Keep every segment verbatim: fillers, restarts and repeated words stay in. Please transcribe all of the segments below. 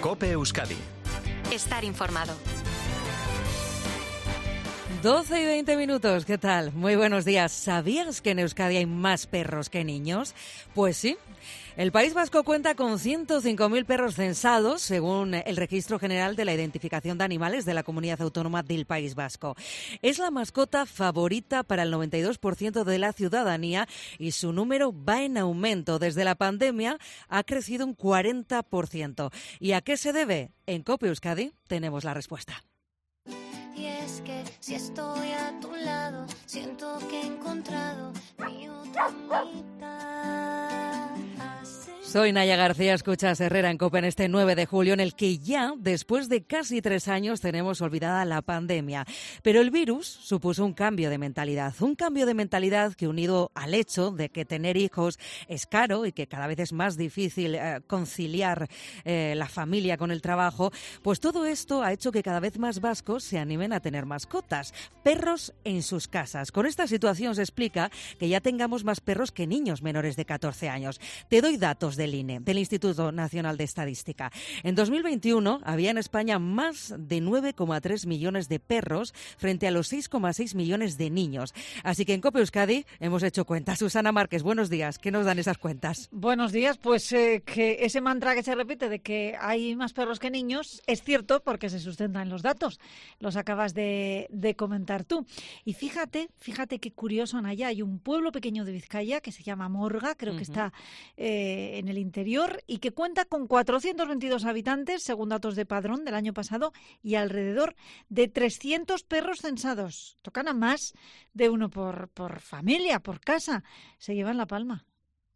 COPE Euskadi. Estar informado. doce y veinte minutos, ¿qué tal? Muy buenos días. ¿Sabías que en Euskadi hay más perros que niños? Pues sí. El País Vasco cuenta con ciento cinco mil perros censados, según el Registro General de la Identificación de Animales de la Comunidad Autónoma del País Vasco. Es la mascota favorita para el noventa y dos por ciento de la ciudadanía y su número va en aumento. Desde la pandemia ha crecido un cuarenta por ciento. ¿Y a qué se debe? En COPE Euskadi tenemos la respuesta. Y es que si estoy a tu lado, siento que he encontrado mi otra mitad. Soy Naya García, escuchas Herrera en COPE en este nueve de julio, en el que ya, después de casi tres años, tenemos olvidada la pandemia. Pero el virus supuso un cambio de mentalidad, un cambio de mentalidad que, unido al hecho de que tener hijos es caro y que cada vez es más difícil eh, conciliar eh, la familia con el trabajo, pues todo esto ha hecho que cada vez más vascos se animen a tener mascotas, perros en sus casas. Con esta situación se explica que ya tengamos más perros que niños menores de catorce años. Te doy datos del I N E, del Instituto Nacional de Estadística. En dos mil veintiuno había en España más de nueve coma tres millones de perros frente a los seis coma seis millones de niños. Así que en COPE Euskadi hemos hecho cuentas. Susana Márquez, buenos días. ¿Qué nos dan esas cuentas? Buenos días. Pues eh, que ese mantra que se repite de que hay más perros que niños es cierto porque se sustenta en los datos. Los acabas de, de comentar tú. Y fíjate, fíjate qué curioso, Naya, hay un pueblo pequeño de Vizcaya que se llama Morga, creo uh-huh. que está eh, en el interior y que cuenta con cuatrocientos veintidós habitantes, según datos de Padrón del año pasado, y alrededor de trescientos perros censados. Tocan a más de uno por, por familia, por casa. Se llevan la palma.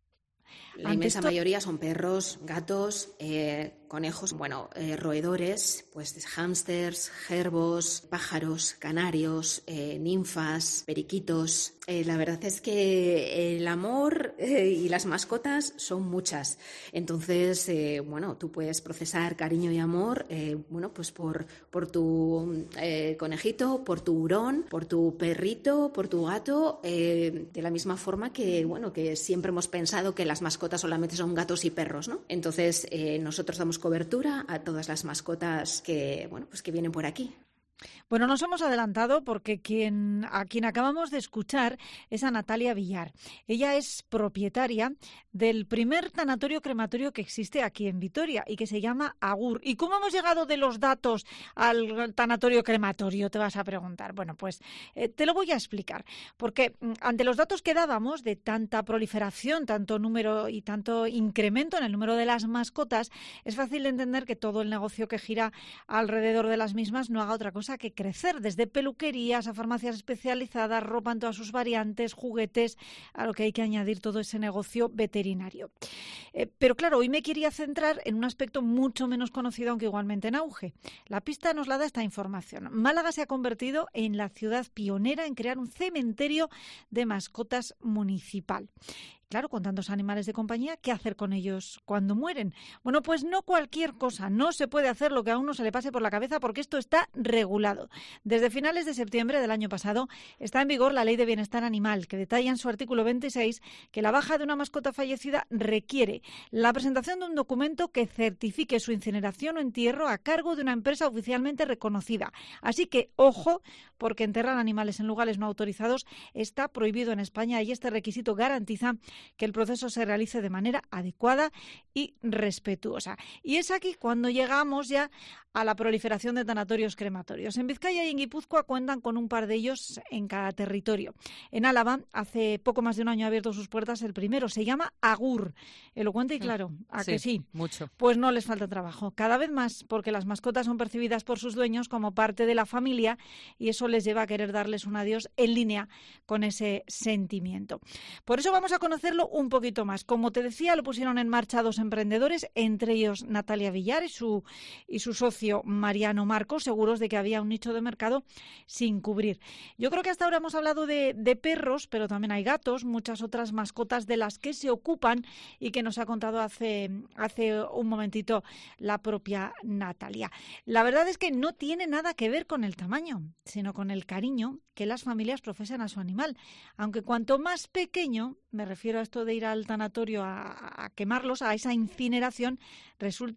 La inmensa esto... mayoría son perros, gatos, eh, conejos, bueno, eh, roedores, pues hámsters, jerbos, pájaros, canarios, eh, ninfas, periquitos. Eh, la verdad es que el amor eh, y las mascotas son muchas. Entonces, eh, bueno, tú puedes procesar cariño y amor, eh, bueno, pues por, por tu eh, conejito, por tu hurón, por tu perrito, por tu gato, eh, de la misma forma que, bueno, que siempre hemos pensado que las mascotas solamente son gatos y perros, ¿no? Entonces, eh, nosotros damos cobertura a todas las mascotas que, bueno, pues que vienen por aquí. Bueno, nos hemos adelantado porque quien, a quien acabamos de escuchar es a Natalia Villar. Ella es propietaria del primer tanatorio crematorio que existe aquí en Vitoria y que se llama Agur. ¿Y cómo hemos llegado de los datos al tanatorio crematorio? Te vas a preguntar. Bueno, pues eh, te lo voy a explicar. Porque ante los datos que dábamos de tanta proliferación, tanto número y tanto incremento en el número de las mascotas, es fácil de entender que todo el negocio que gira alrededor de las mismas no haga otra cosa que crecer, desde peluquerías a farmacias especializadas, ropa en todas sus variantes, juguetes, a lo que hay que añadir todo ese negocio veterinario. Eh, pero claro, hoy me quería centrar en un aspecto mucho menos conocido, aunque igualmente en auge. La pista nos la da esta información. Málaga se ha convertido en la ciudad pionera en crear un cementerio de mascotas municipal. Claro, con tantos animales de compañía, ¿qué hacer con ellos cuando mueren? Bueno, pues no cualquier cosa, no se puede hacer lo que a uno se le pase por la cabeza porque esto está regulado. Desde finales de septiembre del año pasado está en vigor la Ley de Bienestar Animal, que detalla en su artículo veintiséis que la baja de una mascota fallecida requiere la presentación de un documento que certifique su incineración o entierro a cargo de una empresa oficialmente reconocida. Así que, ojo, porque enterrar animales en lugares no autorizados está prohibido en España y este requisito garantiza que el proceso se realice de manera adecuada y respetuosa. Y es aquí cuando llegamos ya a la proliferación de tanatorios crematorios. En Vizcaya y en Guipúzcoa cuentan con un par de ellos en cada territorio. En Álava, hace poco más de un año ha abierto sus puertas el primero, se llama Agur. Elocuente y claro, ¿a sí, que sí? Mucho. Pues no les falta trabajo, cada vez más, porque las mascotas son percibidas por sus dueños como parte de la familia y eso les lleva a querer darles un adiós en línea con ese sentimiento. Por eso vamos a conocerlo un poquito más. Como te decía, lo pusieron en marcha dos emprendedores, entre ellos Natalia Villar y su, y su socio Mariano Marcos, seguros de que había un nicho de mercado sin cubrir. Yo creo que hasta ahora hemos hablado de, de perros, pero también hay gatos, muchas otras mascotas de las que se ocupan y que nos ha contado hace, hace un momentito la propia Natalia. La verdad es que no tiene nada que ver con el tamaño, sino con el cariño que las familias profesan a su animal. Aunque cuanto más pequeño, me refiero a esto de ir al tanatorio a, a quemarlos, a esa incineración, resulta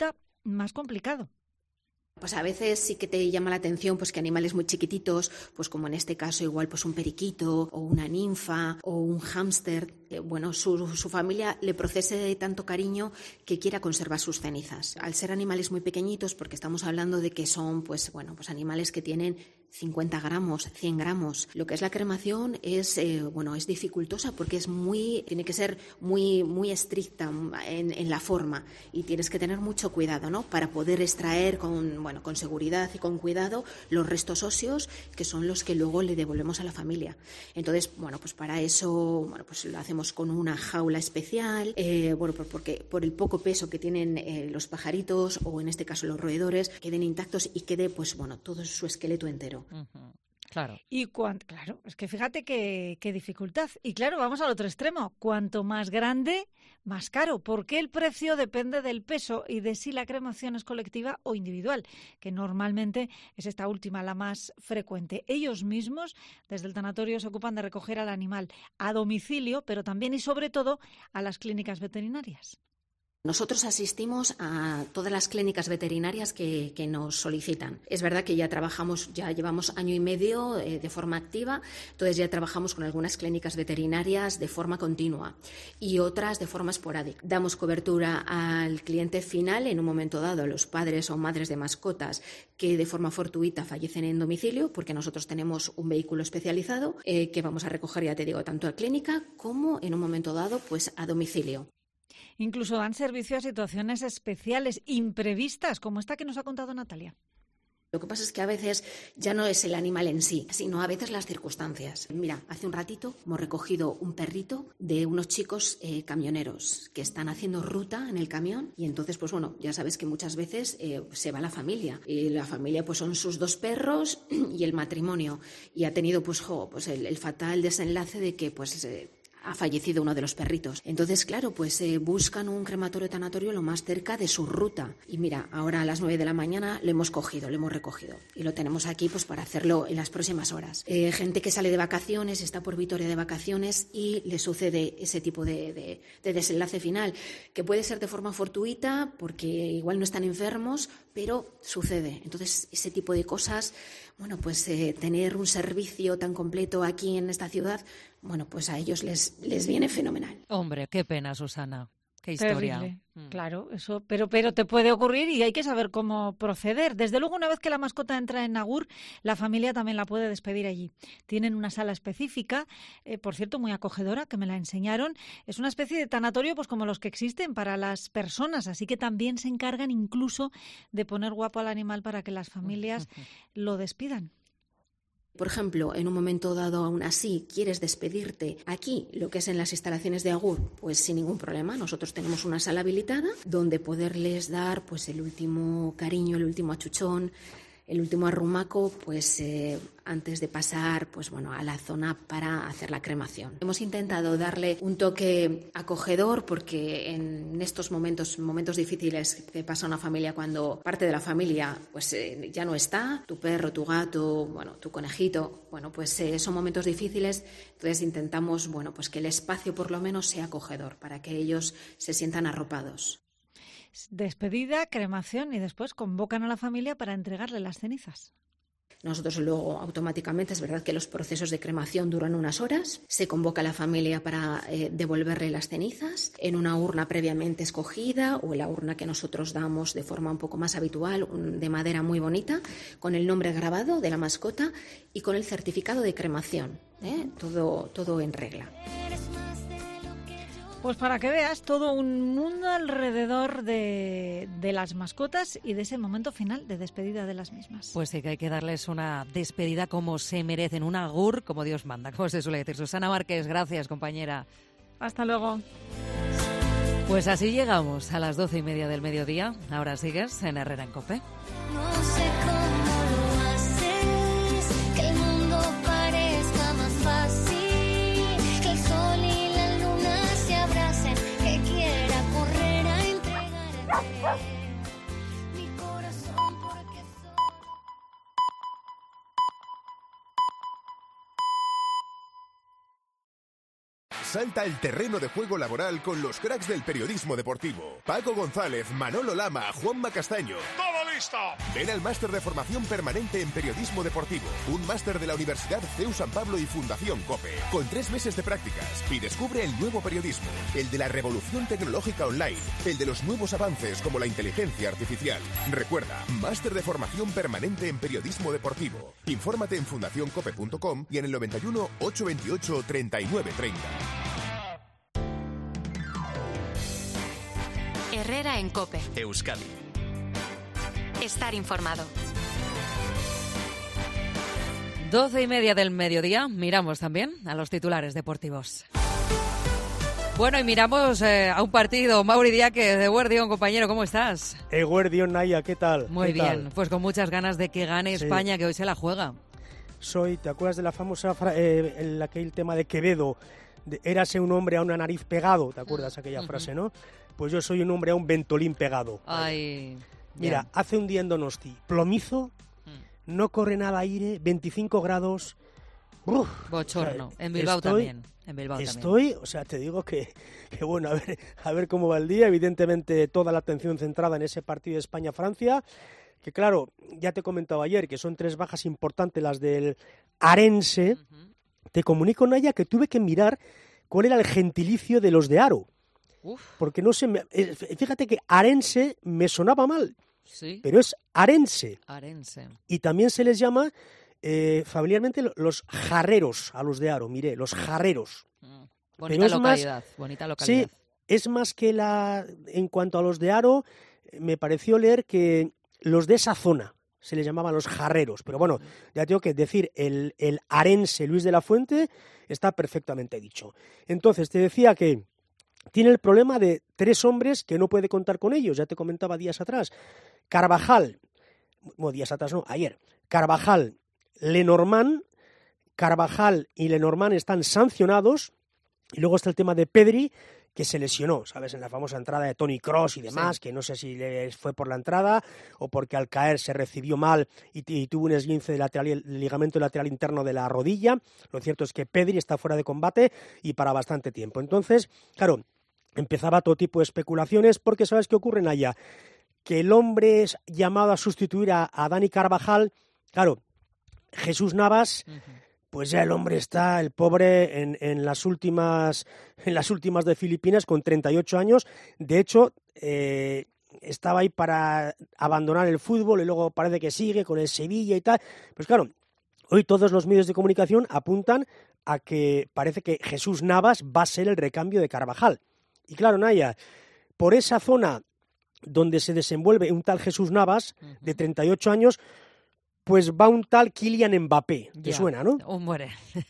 más complicado. Pues a veces sí que te llama la atención pues que animales muy chiquititos, pues como en este caso igual pues un periquito o una ninfa o un hámster, eh, bueno, su, su familia le procese tanto cariño que quiera conservar sus cenizas. Al ser animales muy pequeñitos, porque estamos hablando de que son pues bueno, pues animales que tienen cincuenta gramos, cien gramos. Lo que es la cremación es eh, bueno, es dificultosa porque es muy, tiene que ser muy, muy estricta en, en la forma y tienes que tener mucho cuidado, ¿no? Para poder extraer con bueno, con seguridad y con cuidado los restos óseos, que son los que luego le devolvemos a la familia. Entonces, bueno, pues para eso, bueno, pues lo hacemos con una jaula especial, eh, bueno, porque por el poco peso que tienen eh, los pajaritos o en este caso los roedores, queden intactos y quede, pues bueno, todo su esqueleto entero. Uh-huh. Claro. Y cuan, claro, es que fíjate qué, qué dificultad. Y claro, vamos al otro extremo. Cuanto más grande, más caro, porque el precio depende del peso y de si la cremación es colectiva o individual, que normalmente es esta última la más frecuente. Ellos mismos, desde el tanatorio, se ocupan de recoger al animal a domicilio, pero también y sobre todo a las clínicas veterinarias. Nosotros asistimos a todas las clínicas veterinarias que, que nos solicitan. Es verdad que ya trabajamos, ya llevamos año y medio eh, de forma activa, entonces ya trabajamos con algunas clínicas veterinarias de forma continua y otras de forma esporádica. Damos cobertura al cliente final en un momento dado, a los padres o madres de mascotas que de forma fortuita fallecen en domicilio, porque nosotros tenemos un vehículo especializado eh, que vamos a recoger, ya te digo, tanto a clínica como en un momento dado pues a domicilio. Incluso dan servicio a situaciones especiales, imprevistas, como esta que nos ha contado Natalia. Lo que pasa es que a veces ya no es el animal en sí, sino a veces las circunstancias. Mira, hace un ratito hemos recogido un perrito de unos chicos eh, camioneros que están haciendo ruta en el camión y entonces, pues bueno, ya sabes que muchas veces eh, se va la familia. Y la familia pues son sus dos perros y el matrimonio. Y ha tenido pues, jo, pues el, el fatal desenlace de que pues... Eh, ha fallecido uno de los perritos. Entonces, claro, pues eh, buscan un crematorio tanatorio lo más cerca de su ruta. Y mira, ahora a las nueve de la mañana lo hemos cogido, lo hemos recogido. Y lo tenemos aquí pues para hacerlo en las próximas horas. Eh, gente que sale de vacaciones, está por Vitoria de vacaciones y le sucede ese tipo de, de, de desenlace final, que puede ser de forma fortuita porque igual no están enfermos, pero sucede. Entonces, ese tipo de cosas, bueno, pues eh, tener un servicio tan completo aquí en esta ciudad, bueno, pues a ellos les, les viene fenomenal. Hombre, qué pena, Susana. Qué historia. Terrible. Mm. Claro, eso, pero, pero te puede ocurrir y hay que saber cómo proceder. Desde luego, una vez que la mascota entra en Agur, la familia también la puede despedir allí. Tienen una sala específica, eh, por cierto, muy acogedora, que me la enseñaron. Es una especie de tanatorio, pues como los que existen para las personas, así que también se encargan incluso de poner guapo al animal para que las familias lo despidan. Por ejemplo, en un momento dado aún así quieres despedirte aquí, lo que es en las instalaciones de Agur, pues sin ningún problema. Nosotros tenemos una sala habilitada donde poderles dar pues el último cariño, el último achuchón, el último arrumaco, pues eh, antes de pasar pues bueno, a la zona para hacer la cremación. Hemos intentado darle un toque acogedor porque en estos momentos, momentos difíciles que pasa una familia cuando parte de la familia pues eh, ya no está, tu perro, tu gato, bueno, tu conejito, bueno, pues eh, son momentos difíciles, entonces intentamos bueno, pues que el espacio por lo menos sea acogedor para que ellos se sientan arropados. Despedida, cremación y después convocan a la familia para entregarle las cenizas. Nosotros luego automáticamente, es verdad que los procesos de cremación duran unas horas, se convoca a la familia para eh, devolverle las cenizas en una urna previamente escogida o en la urna que nosotros damos de forma un poco más habitual, un, de madera muy bonita, con el nombre grabado de la mascota y con el certificado de cremación, ¿eh? todo, todo en regla. Pues para que veas todo un mundo alrededor de, de las mascotas y de ese momento final de despedida de las mismas. Pues sí que hay que darles una despedida como se merecen, un agur como Dios manda, como se suele decir. Susana Márquez, gracias, compañera. Hasta luego. Pues así llegamos a las doce y media del mediodía. Ahora sigues en Herrera en COPE. No sé cómo lo haces, que el mundo parezca más fácil, que el sol y la luna se abracen, que quiera correr a entregarte mi corazón porque soy... Salta al terreno de juego laboral con los cracks del periodismo deportivo. Paco González, Manolo Lama, Juanma Castaño. ¡Todo listo! Ven al máster de formación permanente en periodismo deportivo. Un máster de la Universidad C E U San Pablo y Fundación COPE. Con tres meses de prácticas. Y descubre el nuevo periodismo. El de la revolución tecnológica online. El de los nuevos avances como la inteligencia artificial. Recuerda, máster de formación permanente en periodismo deportivo. Infórmate en fundación cope punto com y en el noventa y uno, ochocientos veintiocho, treinta y nueve treinta. Herrera en COPE. Euskadi. Estar informado. Doce y media del mediodía. Miramos también a los titulares deportivos. Bueno, y miramos eh, a un partido. Mauri Diáquez, de Guardión, compañero, ¿cómo estás? Eguerdión, Naya, ¿qué tal? Muy ¿Qué bien, tal? pues con muchas ganas de que gane Sí. España, que hoy se la juega. Soy, ¿te acuerdas de la famosa, fra- eh, el, aquel tema de Quevedo? De, érase un hombre a una nariz pegado, ¿te acuerdas aquella Uh-huh. frase, no? Pues yo soy un hombre a un ventolín pegado. Ay, Mira, bien. hace un día en Donosti, plomizo, no corre nada aire, veinticinco grados. Uf, Bochorno. o sea, En Bilbao estoy- también. En Bilbao también. Estoy, o sea, te digo que, que bueno, a ver, a ver cómo va el día. Evidentemente, toda la atención centrada en ese partido de España-Francia. Que claro, ya te comentaba ayer que son tres bajas importantes las del Arense. Ujú. Te comunico, Naya, que tuve que mirar cuál era el gentilicio de los de Aro. Uf, Porque no sé, me- eh, fíjate que Arense me sonaba mal, sí. pero es Arense. Arense. Y también se les llama eh, familiarmente lo- los jarreros a los de Aro. Mire, los jarreros. Mm. Bonita es más- localidad, bonita localidad. Sí, es más que la... En cuanto a los de Aro, eh, me pareció leer que los de esa zona se les llamaban los jarreros. Pero bueno, ya tengo que decir, el, el arense Luis de la Fuente está perfectamente dicho. Entonces, te decía que tiene el problema de tres hombres que no puede contar con ellos. Ya te comentaba días atrás. Carvajal, bueno, días atrás no, ayer. Carvajal, Lenormand, Carvajal y Lenormand están sancionados. Y luego está el tema de Pedri, que se lesionó, ¿sabes? En la famosa entrada de Toni Kroos y demás, Sí. que no sé si le fue por la entrada o porque al caer se recibió mal y, y tuvo un esguince de lateral, el ligamento lateral interno de la rodilla. Lo cierto es que Pedri está fuera de combate y para bastante tiempo. Entonces, claro, empezaba todo tipo de especulaciones porque ¿sabes qué ocurre, Naya? Que el hombre es llamado a sustituir a, a Dani Carvajal, claro, Jesús Navas... Ujú. Pues ya el hombre está, el pobre, en, en las últimas en las últimas de Filipinas con treinta y ocho años. De hecho, eh, estaba ahí para abandonar el fútbol y luego parece que sigue con el Sevilla y tal. Pues claro, hoy todos los medios de comunicación apuntan a que parece que Jesús Navas va a ser el recambio de Carvajal. Y claro, Naya, por esa zona donde se desenvuelve un tal Jesús Navas, de treinta y ocho años, pues va un tal Kylian Mbappé. ¿Te Ya. suena, no? Un muere.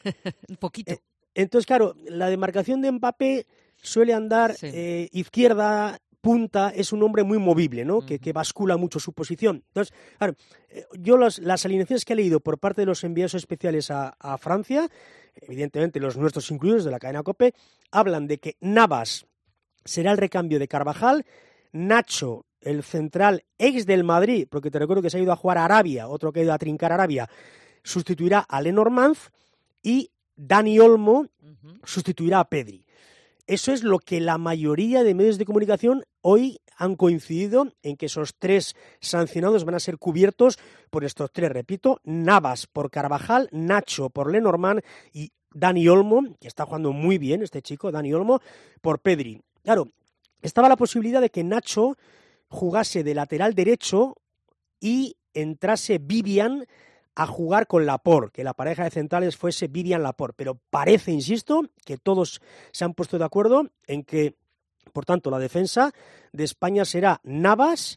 Un poquito. Eh, Entonces, claro, la demarcación de Mbappé suele andar Sí. eh, izquierda, punta, es un hombre muy movible, ¿no? que, Ujú. que bascula mucho su posición. Entonces, claro, eh, yo las, las alineaciones que he leído por parte de los enviados especiales a, a Francia, evidentemente los nuestros incluidos de la cadena COPE, hablan de que Navas será el recambio de Carvajal, Nacho, el central ex del Madrid, porque te recuerdo que se ha ido a jugar a Arabia, otro que ha ido a trincar a Arabia, sustituirá a Lenormand y Dani Olmo Ujú. sustituirá a Pedri. Eso es lo que la mayoría de medios de comunicación hoy han coincidido en que esos tres sancionados van a ser cubiertos por estos tres, repito, Navas por Carvajal, Nacho por Lenormand y Dani Olmo, que está jugando muy bien este chico, Dani Olmo, por Pedri. Claro, estaba la posibilidad de que Nacho jugase de lateral derecho y entrase Vivian a jugar con Laporte, que la pareja de centrales fuese Vivian Laporte, pero parece, insisto, que todos se han puesto de acuerdo en que, por tanto, la defensa de España será Navas,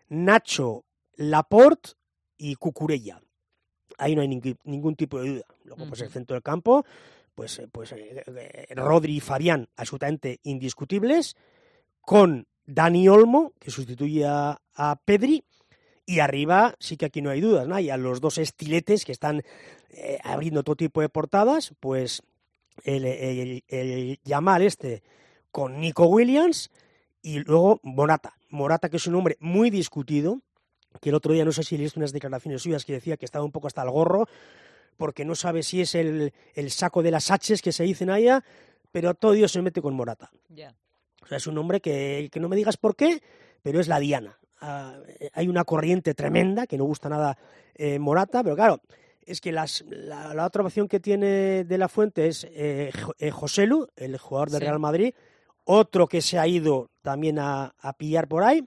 Nacho, Laporte y Cucurella. Ahí no hay ningún, ningún tipo de duda. Luego, pues el centro del campo, pues, pues eh, eh, Rodri y Fabián absolutamente indiscutibles, con Dani Olmo, que sustituye a, a Pedri, y arriba sí que aquí no hay dudas, ¿no? Y a los dos estiletes que están eh, abriendo todo tipo de portadas, pues el, el, el Yamal este con Nico Williams y luego Morata. Morata, que es un hombre muy discutido, que el otro día no sé si leíste unas declaraciones suyas que decía que estaba un poco hasta el gorro, porque no sabe si es el, el saco de las haches que se dicen allá, pero todo Dios se mete con Morata. Yeah. O sea, es un hombre que, que no me digas por qué, pero es la diana. Uh, hay una corriente tremenda que no gusta nada eh, Morata, pero claro, es que las, la, la otra opción que tiene De la Fuente es eh, eh, Joselu, el jugador del sí. Real Madrid, otro que se ha ido también a, a pillar por ahí,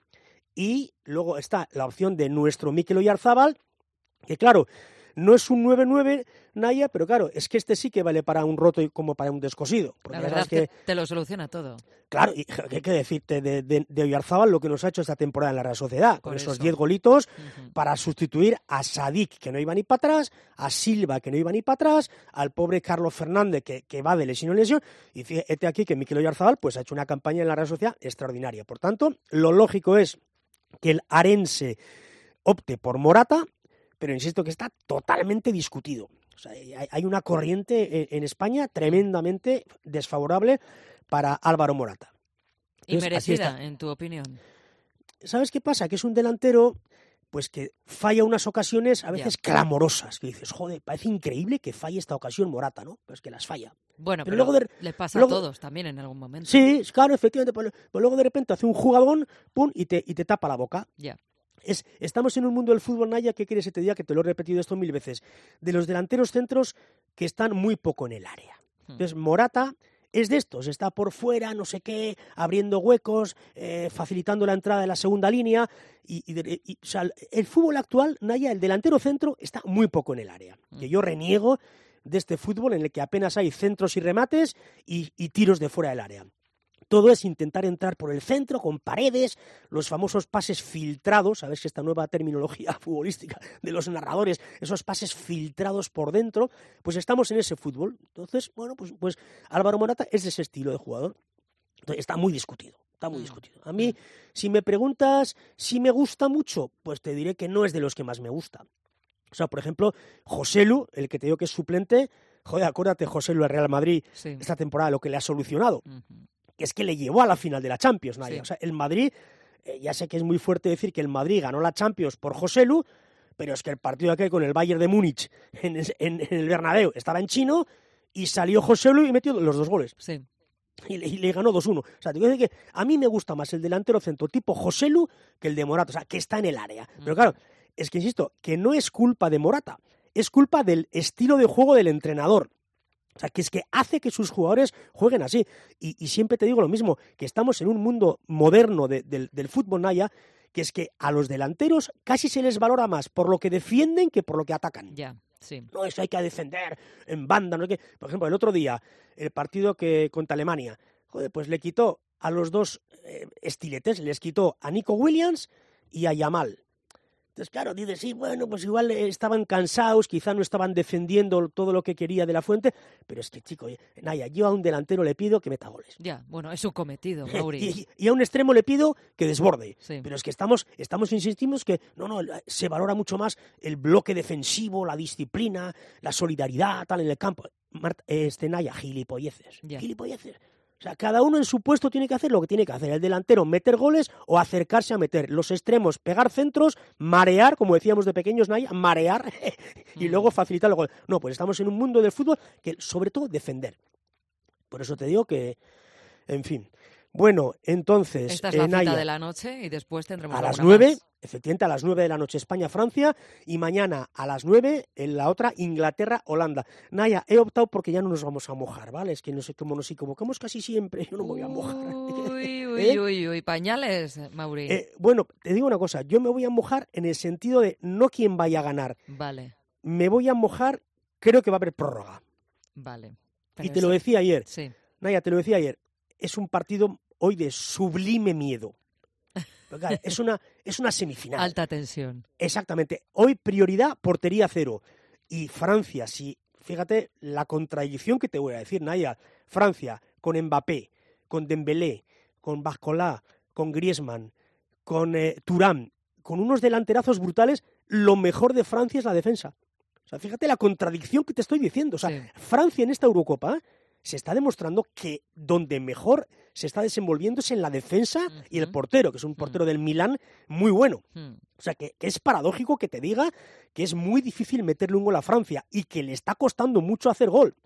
y luego está la opción de nuestro Mikel Oyarzabal, que claro, no es un nueve nueve, Naya, pero claro, es que este sí que vale para un roto y como para un descosido. La verdad es que, que te lo soluciona todo. Claro, y hay que decirte de, de, de Oyarzabal lo que nos ha hecho esta temporada en la Real Sociedad, Por con eso. esos diez golitos Uh-huh. para sustituir a Sadik, que no iba ni para atrás, a Silva, que no iba ni para atrás, al pobre Carlos Fernández, que, que va de lesión en lesión, y fíjate aquí que Mikel Oyarzabal pues, ha hecho una campaña en la Real Sociedad extraordinaria. Por tanto, lo lógico es que el arense opte por Morata, pero insisto que está totalmente discutido. O sea, hay una corriente en, en España tremendamente desfavorable para Álvaro Morata. Entonces, y merecida, en tu opinión. ¿Sabes qué pasa? Que es un delantero pues que falla unas ocasiones a veces Ya. clamorosas, que dices, joder, parece increíble que falle esta ocasión Morata, ¿no? Pues que las falla. Bueno, pero, Pero luego de- les pasa luego- a todos también en algún momento. Sí, claro, efectivamente, pero, pero luego de repente hace un jugadón, pum, y te, y te tapa la boca. Ya. Es, estamos en un mundo del fútbol, Naya, ¿qué quieres que te diga? Que te lo he repetido esto mil veces. De los delanteros centros que están muy poco en el área. Entonces, Morata es de estos, está por fuera, no sé qué, abriendo huecos, eh, facilitando la entrada de la segunda línea. Y, y de- y, o sea, el fútbol actual, Naya, el delantero centro está muy poco en el área. Que yo reniego de este fútbol en el que apenas hay centros y remates y, y tiros de fuera del área. Todo es intentar entrar por el centro, con paredes, los famosos pases filtrados, sabes que esta nueva terminología futbolística de los narradores, esos pases filtrados por dentro, pues estamos en ese fútbol. Entonces, bueno, pues, pues Álvaro Morata es de ese estilo de jugador. Entonces, está muy discutido, está muy discutido. A mí, si me preguntas si me gusta mucho, pues te diré que no es de los que más me gusta. O sea, por ejemplo, Joselu, el que te digo que es suplente, joder, acuérdate, Joselu del Real Madrid, Sí. esta temporada, lo que le ha solucionado, Ujú. que es que le llevó a la final de la Champions, Naya. Sí. O sea, el Madrid, eh, ya sé que es muy fuerte decir que el Madrid ganó la Champions por Joselu, pero es que el partido aquel con el Bayern de Múnich en, es- en- en el Bernabéu estaba en chino y salió Joselu y metió los dos goles. Sí. Y le, y le ganó dos uno. O sea, te quiero decir que a mí me gusta más el delantero centro tipo Joselu que el de Morata, o sea, que está en el área. Pero claro, es que insisto, que no es culpa de Morata, es culpa del estilo de juego del entrenador. O sea, que es que hace que sus jugadores jueguen así. Y, y siempre te digo lo mismo, que estamos en un mundo moderno de- del, del fútbol, Naya, que es que a los delanteros casi se les valora más por lo que defienden que por lo que atacan. Ya, sí. No, eso hay que defender en banda, no sé qué. Por ejemplo, el otro día, el partido que contra Alemania, joder, pues le quitó a los dos eh, estiletes, les quitó a Nico Williams y a Yamal. Entonces, claro, dices, sí, bueno, pues igual eh, estaban cansados, quizá no estaban defendiendo todo lo que quería De la Fuente, pero es que, chico, eh, Naya, yo a un delantero le pido que meta goles. Ya, bueno, es su cometido, Mauri. Y, y a un extremo le pido que desborde. Sí. Pero es que estamos, estamos insistimos que no, no, se valora mucho más el bloque defensivo, la disciplina, la solidaridad, tal, en el campo. Marta, este Naya, gilipolleces. Ya. Gilipolleces. O sea, cada uno en su puesto tiene que hacer lo que tiene que hacer. El delantero, meter goles o acercarse a meter. Los extremos, pegar centros, marear, como decíamos de pequeños, Naya, marear y luego facilitar el gol. No, pues estamos en un mundo del fútbol que, sobre todo, defender. Por eso te digo que, en fin. Bueno, entonces, Esta es la eh, cita Naya, de la noche y después tendremos a las alguna nueve, más. efectivamente a las nueve de la noche España-Francia y mañana a las nueve en la otra Inglaterra-Holanda. Naya, he optado porque ya no nos vamos a mojar, ¿vale? Es que no sé cómo nos equivocamos casi siempre, yo no me voy a mojar. Uy, uy, ¿Eh? uy, uy, pañales, Mauri. Eh, bueno, te digo una cosa, yo me voy a mojar en el sentido de no quién vaya a ganar, Vale, me voy a mojar, creo que va a haber prórroga. vale. Y Pero te lo eso- decía ayer, Sí, Naya, te lo decía ayer, es un partido hoy de sublime miedo. Pero claro, es una, es una semifinal. alta tensión. Exactamente. Hoy prioridad portería cero. Y Francia, si, fíjate la contradicción que te voy a decir, Naya. Francia con Mbappé, con Dembélé, con Barcola, con Griezmann, con eh, Thuram, con unos delanterazos brutales, lo mejor de Francia es la defensa. O sea, fíjate la contradicción que te estoy diciendo. O sea, Sí. Francia en esta Eurocopa se está demostrando que donde mejor se está desenvolviendo es en la defensa y el Ujú. portero, que es un portero del Milán muy bueno. Hmm. O sea, que, que es paradójico que te diga que es muy difícil meterle un gol a Francia y que le está costando mucho hacer gol.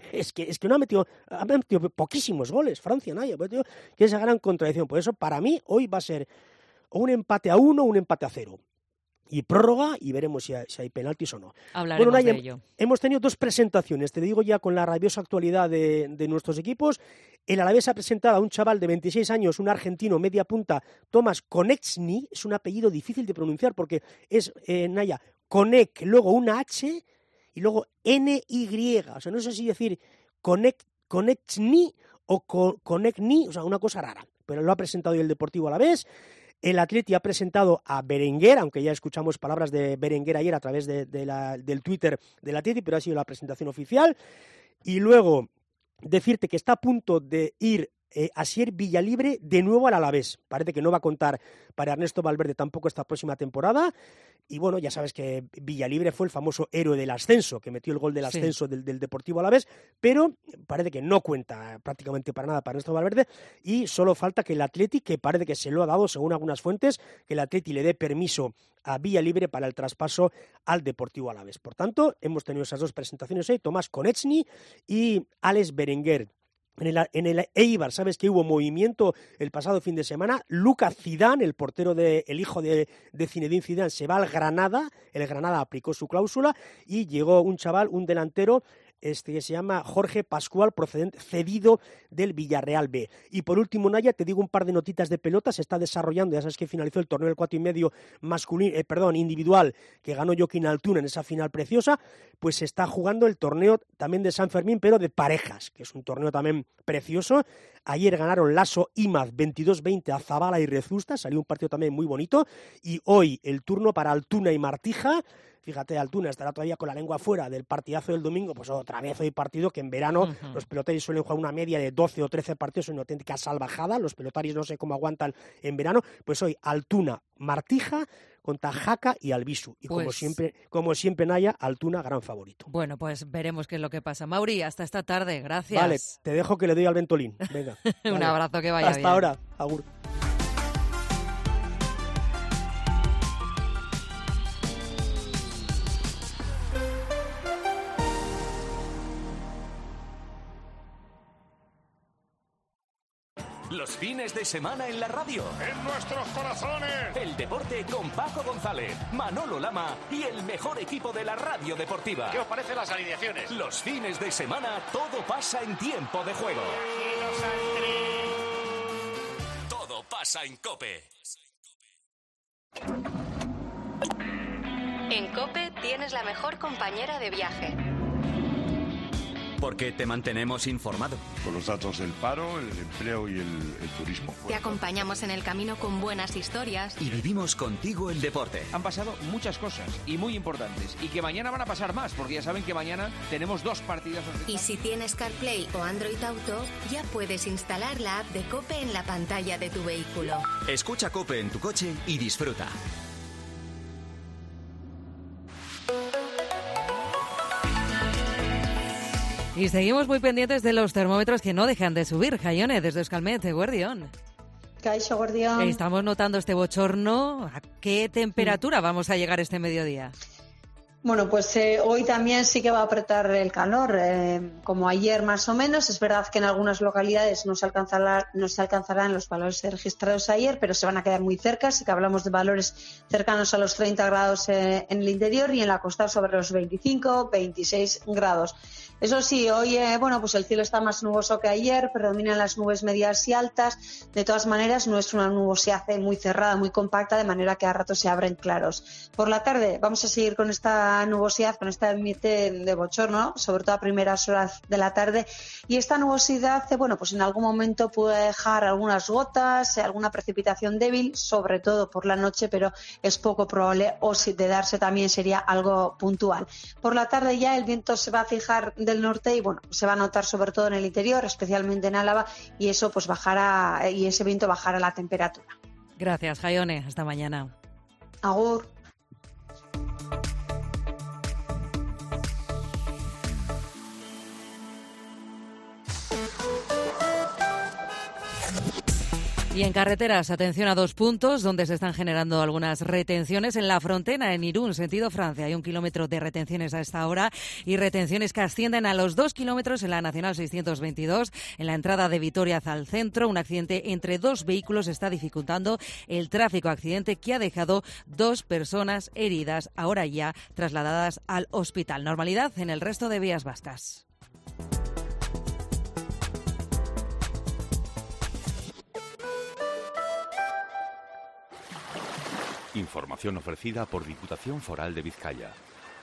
Es que, es que no ha metido, ha metido poquísimos goles, Francia, Naya, pues, tío, que es esa gran contradicción. Por eso, para mí, hoy va a ser o un empate a uno o un empate a cero. Y prórroga, y veremos si hay, si hay penaltis o no. Hablaremos bueno, Naya, de ello. Hemos tenido dos presentaciones, te digo ya con la rabiosa actualidad de, de nuestros equipos. El Alavés ha presentado a un chaval de veintiséis años, un argentino media punta, Tomás Konechny, es un apellido difícil de pronunciar porque es, eh, Naya, Konek, luego una H y luego N Y. O sea, no sé si decir Konek, Konechny o Konechny, o sea, una cosa rara. Pero lo ha presentado hoy el Deportivo Alavés. El Atleti ha presentado a Berenguer, aunque ya escuchamos palabras de Berenguer ayer a través de, de la, del Twitter del Atleti, pero ha sido la presentación oficial. Y luego decirte que está a punto de ir eh, Asier Villalibre de nuevo al Alavés. Parece que no va a contar para Ernesto Valverde tampoco esta próxima temporada. Y bueno, ya sabes que Villalibre fue el famoso héroe del ascenso, que metió el gol del ascenso sí. del, del Deportivo Alavés, pero parece que no cuenta prácticamente para nada para Ernesto Valverde y solo falta que el Atleti, que parece que se lo ha dado según algunas fuentes, que el Atleti le dé permiso a Villalibre para el traspaso al Deportivo Alavés. Por tanto, hemos tenido esas dos presentaciones hoy, Tomás Konechny y Alex Berenguer. En el, en el Eibar, ¿sabes que hubo movimiento el pasado fin de semana? Lucas Zidane, el portero de, el hijo de, de Zinedine Zidane, se va al Granada, el Granada aplicó su cláusula y llegó un chaval, un delantero, este que se llama Jorge Pascual, procedente cedido del Villarreal B. Y por último, Naya, te digo un par de notitas de pelota, se está desarrollando, ya sabes que finalizó el torneo del cuatro y medio masculino, eh, perdón, individual, que ganó Joaquín Altuna en esa final preciosa, pues se está jugando el torneo también de San Fermín, pero de parejas, que es un torneo también precioso. Ayer ganaron Lasso Imaz veintidós veinte a Zabala y Rezusta, salió un partido también muy bonito, y hoy el turno para Altuna y Martija. Fíjate, Altuna estará todavía con la lengua fuera del partidazo del domingo, pues otra vez hoy partido que en verano uh-huh. los pelotaris suelen jugar una media de doce o trece partidos, es una auténtica salvajada, los pelotaris no sé cómo aguantan en verano, pues hoy Altuna, Martija contra Jaca y Albisu. Y pues... como siempre, como siempre, Naya, Altuna, gran favorito. Bueno, pues veremos qué es lo que pasa. Mauri, hasta esta tarde, gracias. Vale, te dejo que le doy al Ventolín. Venga. Un vale. abrazo, que vaya hasta bien. Hasta ahora, agur. Los fines de semana en la radio. En nuestros corazones. El deporte con Paco González, Manolo Lama y el mejor equipo de la radio deportiva. ¿Qué os parecen las alineaciones? Los fines de semana todo pasa en tiempo de juego. Todo pasa en COPE. En COPE tienes la mejor compañera de viaje. Porque te mantenemos informado. Con los datos del paro, el empleo y el, el turismo. Te acompañamos en el camino con buenas historias. Y vivimos contigo el deporte. Han pasado muchas cosas y muy importantes. Y que mañana van a pasar más, porque ya saben que mañana tenemos dos partidos. Y si tienes CarPlay o Android Auto, ya puedes instalar la app de COPE en la pantalla de tu vehículo. Escucha COPE en tu coche y disfruta. Y seguimos muy pendientes de los termómetros que no dejan de subir. Jaione, desde Euskalmet, Guardión. Caixo, Guardión. Estamos notando este bochorno. ¿A qué temperatura mm. vamos a llegar este mediodía? Bueno, pues eh, hoy también sí que va a apretar el calor, eh, como ayer más o menos. Es verdad que en algunas localidades no se alcanzará, no se alcanzarán los valores registrados ayer, pero se van a quedar muy cerca. Así que hablamos de valores cercanos a los treinta grados eh, en el interior y en la costa sobre los veinticinco, veintiséis grados. Eso sí, hoy eh, bueno, pues el cielo está más nuboso que ayer, predominan las nubes medias y altas. De todas maneras, no es una nubosidad muy cerrada, muy compacta, de manera que a ratos se abren claros. Por la tarde vamos a seguir con esta nubosidad, con este ambiente de bochorno, sobre todo a primeras horas de la tarde. Y esta nubosidad, eh, bueno, pues en algún momento puede dejar algunas gotas, eh, alguna precipitación débil, sobre todo por la noche, pero es poco probable, o si de darse también sería algo puntual. Por la tarde ya el viento se va a fijar del norte y bueno, se va a notar sobre todo en el interior, especialmente en Álava, y eso pues bajará, y ese viento bajará la temperatura. Gracias, Jaione. Hasta mañana. Agur. Y en carreteras, atención a dos puntos donde se están generando algunas retenciones. En la frontera, en Irún, sentido Francia, hay un kilómetro de retenciones a esta hora y retenciones que ascienden a los dos kilómetros en la Nacional seiscientos veintidós. En la entrada de Vitoria al centro, un accidente entre dos vehículos está dificultando el tráfico. Accidente que ha dejado dos personas heridas, ahora ya trasladadas al hospital. Normalidad en el resto de vías vascas. Información ofrecida por Diputación Foral de Vizcaya.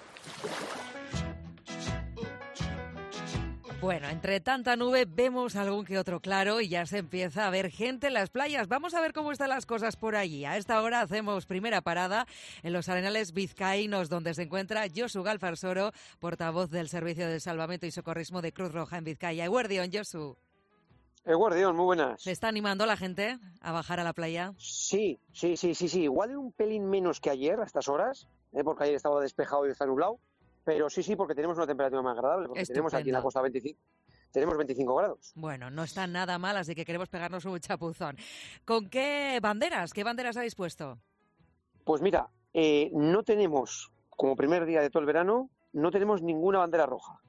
Bueno, entre tanta nube vemos algún que otro claro y ya se empieza a ver gente en las playas. Vamos a ver cómo están las cosas por allí. A esta hora hacemos primera parada en los arenales vizcaínos, donde se encuentra Josu Galfarsoro, portavoz del Servicio de Salvamento y Socorrismo de Cruz Roja en Vizcaya. Eguerdión, Josu. Eguerdión, muy buenas. ¿Se está animando la gente a bajar a la playa? Sí, sí, sí, sí, sí. Igual un pelín menos que ayer a estas horas, ¿eh? Porque ayer estaba despejado y está nublado. Pero sí, sí, porque tenemos una temperatura más agradable, porque Estupendo. Tenemos aquí en la costa veinticinco, tenemos veinticinco grados. Bueno, no está nada mal, así que queremos pegarnos un chapuzón. ¿Con qué banderas? ¿Qué banderas habéis puesto? Pues mira, eh, no tenemos, como primer día de todo el verano, no tenemos ninguna bandera roja.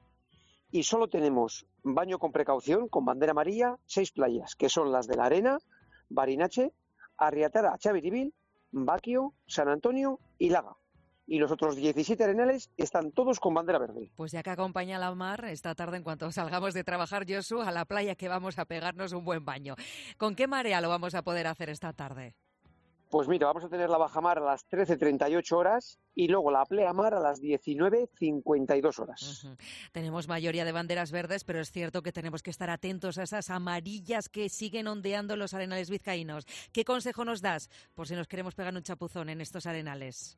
Y solo tenemos baño con precaución, con bandera amarilla, seis playas, que son las de La Arena, Barinache, Arriatara, Chaviribil, Baquio, San Antonio y Laga. Y los otros diecisiete arenales están todos con bandera verde. Pues ya que acompaña la mar, esta tarde en cuanto salgamos de trabajar, Josu, a la playa que vamos a pegarnos un buen baño. ¿Con qué marea lo vamos a poder hacer esta tarde? Pues mira, vamos a tener la bajamar a las trece treinta y ocho horas y luego la pleamar a las diecinueve cincuenta y dos horas. Uh-huh. Tenemos mayoría de banderas verdes, pero es cierto que tenemos que estar atentos a esas amarillas que siguen ondeando en los arenales vizcaínos. ¿Qué consejo nos das por si nos queremos pegar un chapuzón en estos arenales?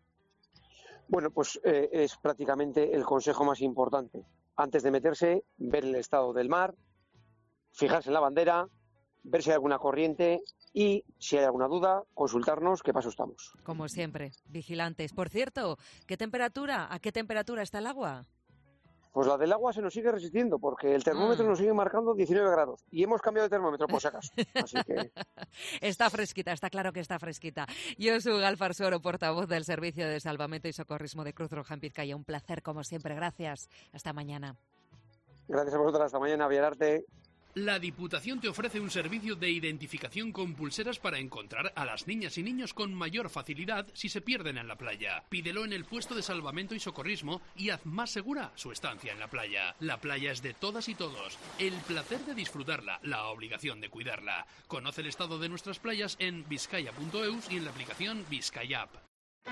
Bueno, pues eh, es prácticamente el consejo más importante. Antes de meterse, ver el estado del mar, fijarse en la bandera, ver si hay alguna corriente y, si hay alguna duda, consultarnos qué paso estamos. Como siempre, vigilantes. Por cierto, ¿qué temperatura? ¿A qué temperatura está el agua? Pues la del agua se nos sigue resistiendo porque el termómetro mm. nos sigue marcando diecinueve grados y hemos cambiado de termómetro por si acaso. Así que... Está fresquita, está claro que está fresquita. Josu Galfarsoro, portavoz del Servicio de Salvamento y Socorrismo de Cruz Roja en Vizcaya. Un placer como siempre. Gracias. Hasta mañana. Gracias a vosotras. Hasta mañana. Viararte. La Diputación te ofrece un servicio de identificación con pulseras para encontrar a las niñas y niños con mayor facilidad si se pierden en la playa. Pídelo en el puesto de salvamento y socorrismo y haz más segura su estancia en la playa. La playa es de todas y todos. El placer de disfrutarla, la obligación de cuidarla. Conoce el estado de nuestras playas en vizcaya punto eus y en la aplicación Vizcaya App.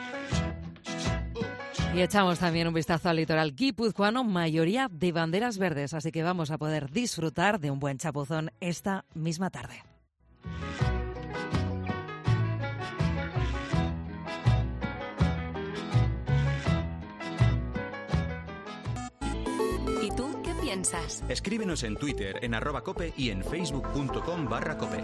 Y echamos también un vistazo al litoral guipuzcoano, mayoría de banderas verdes, así que vamos a poder disfrutar de un buen chapuzón esta misma tarde. ¿Y tú qué piensas? Escríbenos en Twitter, en arroba cope y en facebook punto com barra cope.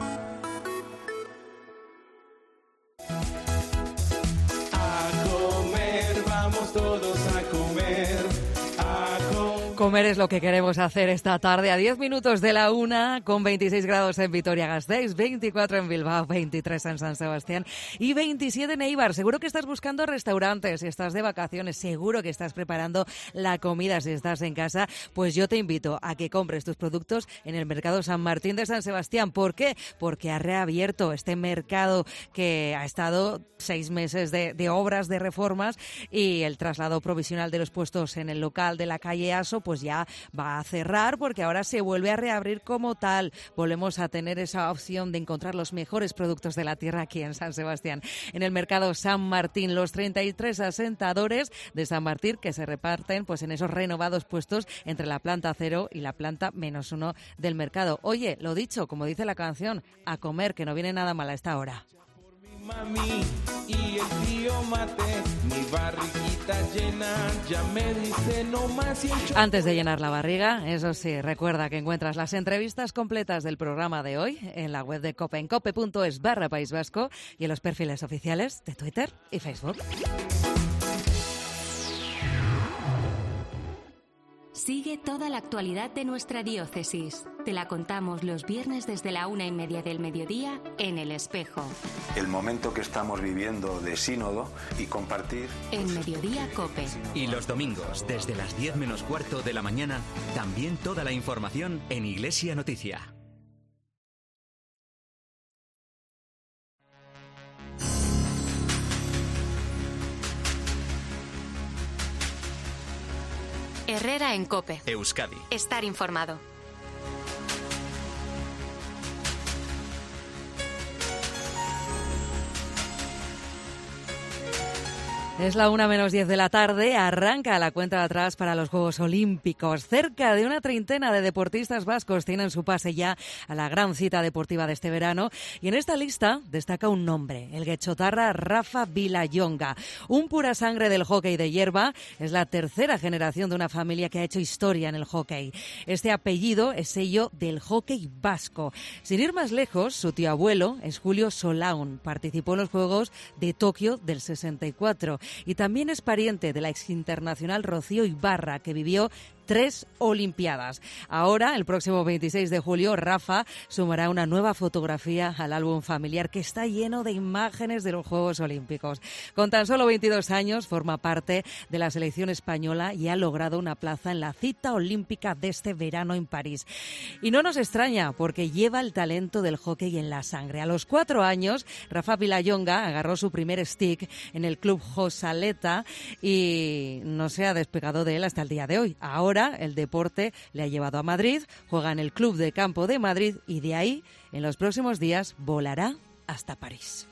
Todos a comer, a comer. Comer es lo que queremos hacer esta tarde a diez minutos de la una, con veintiséis grados en Vitoria-Gasteiz, veinticuatro en Bilbao, veintitrés en San Sebastián y veintisiete en Eibar. Seguro que estás buscando restaurantes, si estás de vacaciones, seguro que estás preparando la comida si estás en casa. Pues yo te invito a que compres tus productos en el Mercado San Martín de San Sebastián. ¿Por qué? Porque ha reabierto este mercado que ha estado seis meses de, de obras, de reformas, y el traslado provisional de los puestos en el local de la calle Aso pues ya va a cerrar, porque ahora se vuelve a reabrir como tal. Volvemos a tener esa opción de encontrar los mejores productos de la tierra aquí en San Sebastián. En el Mercado San Martín, los treinta y tres asentadores de San Martín que se reparten pues en esos renovados puestos entre la planta cero y la planta menos uno del mercado. Oye, lo dicho, como dice la canción, a comer, que no viene nada mal a esta hora. Mami y el tío Mate, mi barriguita llena, ya me dice no más. Y el Antes de llenar la barriga, eso sí, recuerda que encuentras las entrevistas completas del programa de hoy en la web de Cope, en cope punto es barra País Vasco y en los perfiles oficiales de Twitter y Facebook. Sigue toda la actualidad de nuestra diócesis. Te la contamos los viernes desde la una y media del mediodía en El Espejo. El momento que estamos viviendo de sínodo y compartir... En Mediodía Cope. Y los domingos, desde las diez menos cuarto de la mañana, también toda la información en Iglesia Noticia. Herrera en Cope. Euskadi. Estar informado. Es la una menos diez de la tarde, arranca la cuenta de atrás para los Juegos Olímpicos. Cerca de una treintena de deportistas vascos tienen su pase ya a la gran cita deportiva de este verano. Y en esta lista destaca un nombre, el guechotarra Rafa Vilallonga. Un pura sangre del hockey de hierba, es la tercera generación de una familia que ha hecho historia en el hockey. Este apellido es sello del hockey vasco. Sin ir más lejos, su tío abuelo es Julio Solaun. Participó en los Juegos de Tokio del sesenta y cuatro. Y también es pariente de la ex internacional Rocío Ibarra, que vivió tres Olimpiadas. Ahora, el próximo veintiséis de julio, Rafa sumará una nueva fotografía al álbum familiar que está lleno de imágenes de los Juegos Olímpicos. Con tan solo veintidós años, forma parte de la selección española y ha logrado una plaza en la cita olímpica de este verano en París. Y no nos extraña, porque lleva el talento del hockey en la sangre. A los cuatro años, Rafa Vilallonga agarró su primer stick en el club Josaleta y no se ha despegado de él hasta el día de hoy. Ahora el deporte le ha llevado a Madrid, juega en el Club de Campo de Madrid y de ahí, en los próximos días, volará hasta París.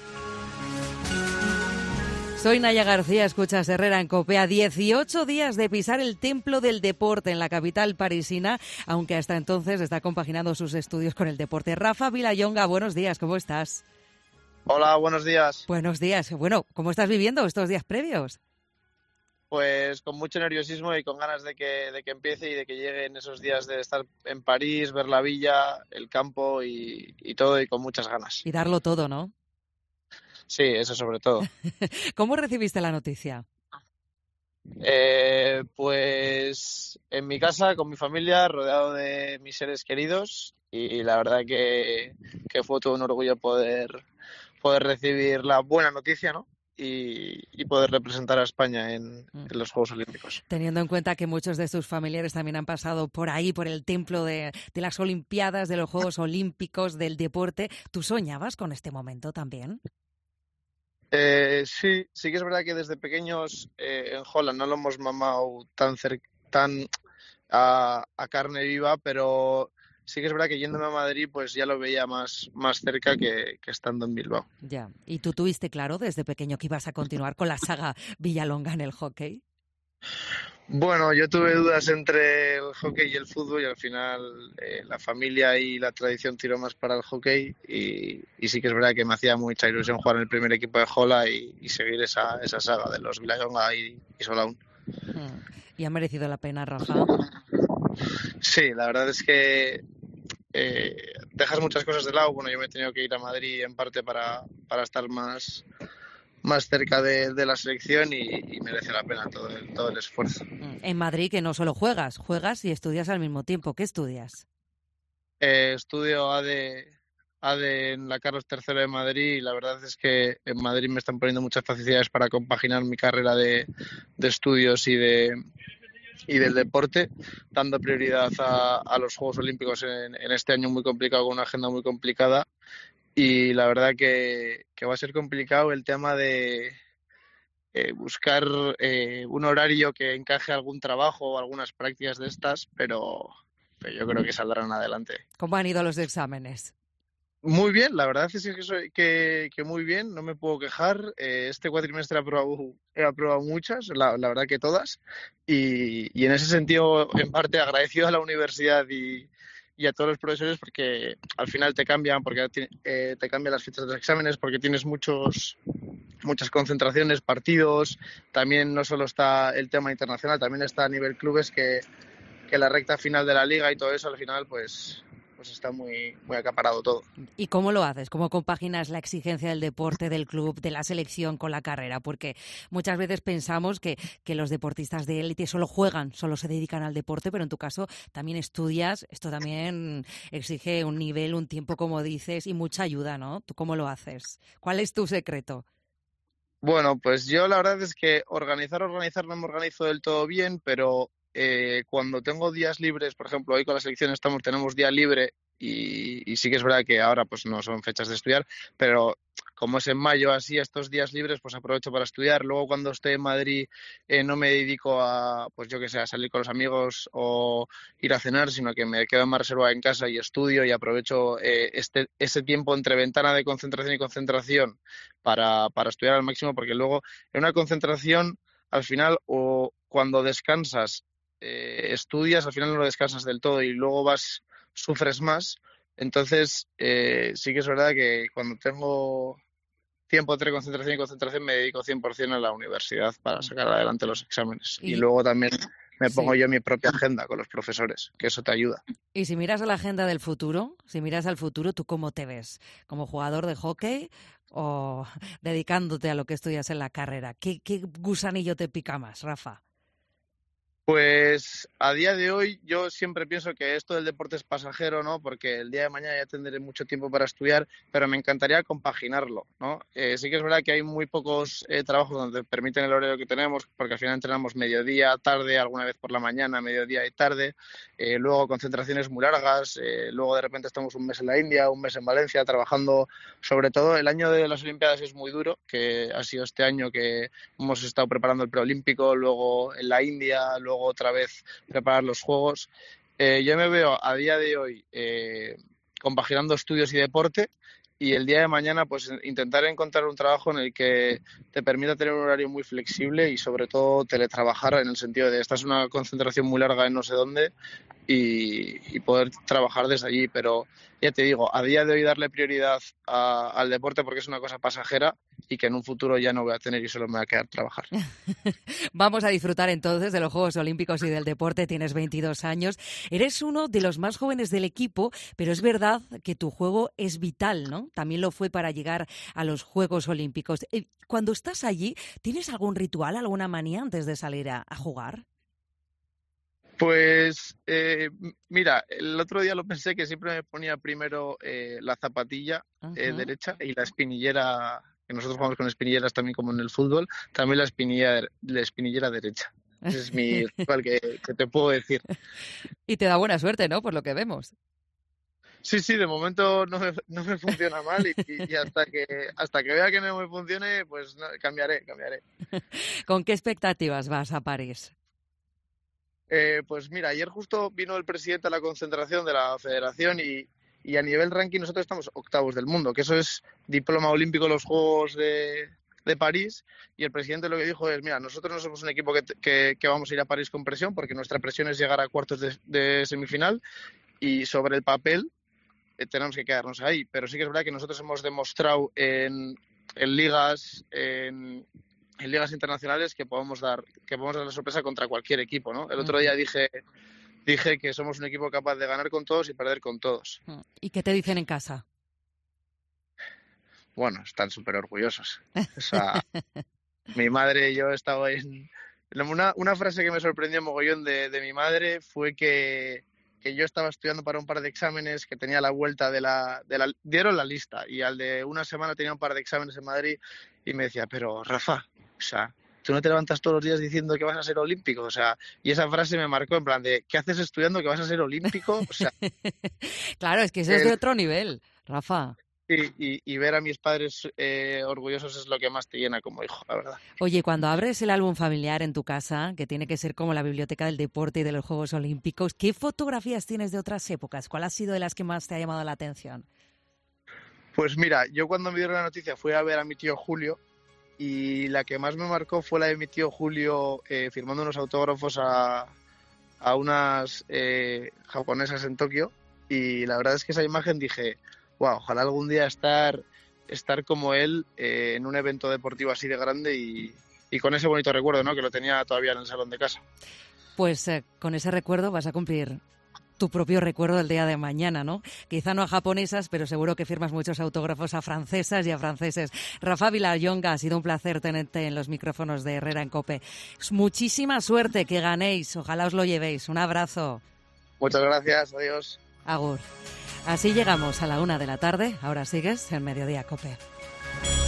Soy Naya García, escuchas Herrera en Cope. A dieciocho días de pisar el templo del deporte en la capital parisina, aunque hasta entonces está compaginando sus estudios con el deporte. Rafa Vilallonga, buenos días, ¿cómo estás? Hola, buenos días. Buenos días. Bueno, ¿cómo estás viviendo estos días previos? Pues con mucho nerviosismo y con ganas de que, de que empiece y de que lleguen esos días de estar en París, ver la villa, el campo y, y todo, y con muchas ganas. Y darlo todo, ¿no? Sí, eso sobre todo. ¿Cómo recibiste la noticia? Eh, pues en mi casa, con mi familia, rodeado de mis seres queridos, y la verdad que, que fue todo un orgullo poder, poder recibir la buena noticia, ¿no? Y, y poder representar a España en, en los Juegos Olímpicos. Teniendo en cuenta que muchos de tus familiares también han pasado por ahí, por el templo de, de las Olimpiadas, de los Juegos Olímpicos, del deporte, ¿tú soñabas con este momento también? Eh, sí, sí que es verdad que desde pequeños eh, en Holland no lo hemos mamado tan, cer- tan a, a carne viva, pero sí que es verdad que yéndome a Madrid pues ya lo veía más, más cerca que, que estando en Bilbao. Ya. ¿Y tú tuviste claro desde pequeño que ibas a continuar con la saga Villalonga en el hockey? Bueno, yo tuve dudas entre el hockey y el fútbol y al final eh, la familia y la tradición tiró más para el hockey y, y sí que es verdad que me hacía mucha ilusión jugar en el primer equipo de Jola y, y seguir esa, esa saga de los Vilallonga y, y Solaun. ¿Y ha merecido la pena, Rafa? Sí, la verdad es que eh, dejas muchas cosas de lado. Bueno, yo me he tenido que ir a Madrid en parte para, para estar más, más cerca de, de la selección y, y merece la pena todo el, todo el esfuerzo. En Madrid, que no solo juegas, juegas y estudias al mismo tiempo. ¿Qué estudias? Eh, estudio A D, A D en la Carlos tercero de Madrid y la verdad es que en Madrid me están poniendo muchas facilidades para compaginar mi carrera de, de estudios y de y del deporte, dando prioridad a, a los Juegos Olímpicos en, en este año muy complicado, con una agenda muy complicada, y la verdad que, que va a ser complicado el tema de eh, buscar eh, un horario que encaje algún trabajo o algunas prácticas de estas, pero, pero yo creo que saldrán adelante. ¿Cómo han ido los exámenes? Muy bien, la verdad es que, soy, que, que muy bien, no me puedo quejar. Eh, este cuatrimestre he aprobado, he aprobado muchas, la, la verdad que todas, y, y en ese sentido, en parte, agradecido a la universidad y, y a todos los profesores porque al final te cambian, porque eh, te cambian las fechas de los exámenes, porque tienes muchos muchas concentraciones, partidos, también no solo está el tema internacional, también está a nivel clubes que, que la recta final de la liga y todo eso al final, pues... pues pues está muy, muy acaparado todo. ¿Y cómo lo haces? ¿Cómo compaginas la exigencia del deporte, del club, de la selección con la carrera? Porque muchas veces pensamos que, que los deportistas de élite solo juegan, solo se dedican al deporte, pero en tu caso también estudias, esto también exige un nivel, un tiempo, como dices, y mucha ayuda, ¿no? ¿Tú cómo lo haces? ¿Cuál es tu secreto? Bueno, pues yo la verdad es que organizar, organizar no me organizo del todo bien, pero eh, cuando tengo días libres, por ejemplo, hoy con la selección estamos tenemos día libre y, y sí que es verdad que ahora pues no son fechas de estudiar, pero como es en mayo así, estos días libres, pues aprovecho para estudiar. Luego cuando estoy en Madrid eh, no me dedico a, pues yo que sé, a salir con los amigos o ir a cenar, sino que me quedo más reservado en casa y estudio y aprovecho eh, este ese tiempo entre ventana de concentración y concentración para, para estudiar al máximo, porque luego en una concentración, al final, o cuando descansas, eh, estudias, al final no descansas del todo y luego vas, sufres más. Entonces, eh, sí que es verdad que cuando tengo tiempo entre concentración y concentración me dedico cien por ciento a la universidad para sacar adelante los exámenes. Y, y luego también me pongo sí. yo mi propia agenda con los profesores, que eso te ayuda. Y si miras a la agenda del futuro, si miras al futuro, ¿tú cómo te ves? ¿Como jugador de hockey o dedicándote a lo que estudias en la carrera? ¿Qué, qué gusanillo te pica más, Rafa? Pues a día de hoy yo siempre pienso que esto del deporte es pasajero, ¿no? Porque el día de mañana ya tendré mucho tiempo para estudiar, pero me encantaría compaginarlo, ¿no? Eh, sí que es verdad que hay muy pocos eh, trabajos donde permiten el horario que tenemos, porque al final entrenamos mediodía, tarde, alguna vez por la mañana, mediodía y tarde, eh, luego concentraciones muy largas, eh, luego de repente estamos un mes en la India, un mes en Valencia, trabajando. Sobre todo el año de las Olimpiadas es muy duro, que ha sido este año que hemos estado preparando el preolímpico, luego en la India, luego luego otra vez preparar los juegos. Eh, yo me veo a día de hoy eh, compaginando estudios y deporte y el día de mañana pues intentar encontrar un trabajo en el que te permita tener un horario muy flexible y sobre todo teletrabajar en el sentido de esta es una concentración muy larga en no sé dónde y, y poder trabajar desde allí, pero ya te digo, a día de hoy darle prioridad a, al deporte porque es una cosa pasajera y que en un futuro ya no voy a tener y solo me voy a quedar trabajar. Vamos a disfrutar entonces de los Juegos Olímpicos y del deporte. Tienes veintidós años, eres uno de los más jóvenes del equipo, pero es verdad que tu juego es vital, ¿no? También lo fue para llegar a los Juegos Olímpicos. Cuando estás allí, ¿tienes algún ritual, alguna manía antes de salir a, a jugar? Pues eh, mira, el otro día lo pensé que siempre me ponía primero eh, la zapatilla eh, derecha y la espinillera, que nosotros jugamos con espinilleras también como en el fútbol, también la espinillera, la espinillera derecha. Ese es mi ritual que, que te puedo decir. Y te da buena suerte, ¿no? Por lo que vemos. Sí, sí, de momento no me, no me funciona mal y, y hasta que hasta que vea que no me funcione, pues no, cambiaré, cambiaré. ¿Con qué expectativas vas a París? Eh, pues mira, ayer justo vino el presidente a la concentración de la federación y, y a nivel ranking nosotros estamos octavos del mundo, que eso es diploma olímpico en los Juegos de, de París, y el presidente lo que dijo es, mira, nosotros no somos un equipo que, que, que vamos a ir a París con presión, porque nuestra presión es llegar a cuartos de, de semifinal, y sobre el papel eh, tenemos que quedarnos ahí, pero sí que es verdad que nosotros hemos demostrado en, en ligas, en... en ligas internacionales que podemos dar que podemos dar la sorpresa contra cualquier equipo, ¿no? El otro día dije dije que somos un equipo capaz de ganar con todos y perder con todos. ¿Y qué te dicen en casa? Bueno, están súper orgullosos. O sea, mi madre y yo he estado en... Una, una frase que me sorprendió mogollón de, de mi madre fue que, que yo estaba estudiando para un par de exámenes, que tenía la vuelta de la, de la... Dieron la lista y al de una semana tenía un par de exámenes en Madrid y me decía, pero Rafa, o sea, tú no te levantas todos los días diciendo que vas a ser olímpico, o sea, y esa frase me marcó en plan de, ¿qué haces estudiando que vas a ser olímpico? O sea, claro, es que eso el, es de otro nivel, Rafa. Y, y, y ver a mis padres eh, orgullosos es lo que más te llena como hijo, la verdad. Oye, cuando abres el álbum familiar en tu casa, que tiene que ser como la biblioteca del deporte y de los Juegos Olímpicos, ¿qué fotografías tienes de otras épocas? ¿Cuál ha sido de las que más te ha llamado la atención? Pues mira, yo cuando me dieron la noticia fui a ver a mi tío Julio, y la que más me marcó fue la de mi tío Julio eh, firmando unos autógrafos a, a unas eh, japonesas en Tokio, y la verdad es que esa imagen dije, wow, ojalá algún día estar, estar como él eh, en un evento deportivo así de grande y, y con ese bonito recuerdo, ¿no? Que lo tenía todavía en el salón de casa. Pues eh, con ese recuerdo vas a cumplir tu propio recuerdo del día de mañana, ¿no? Quizá no a japonesas, pero seguro que firmas muchos autógrafos a francesas y a franceses. Rafa Vilallonga, ha sido un placer tenerte en los micrófonos de Herrera en COPE. Muchísima suerte, que ganéis, ojalá os lo llevéis. Un abrazo. Muchas gracias, adiós. Agur. Así llegamos a la una de la tarde. Ahora sigues en Mediodía COPE.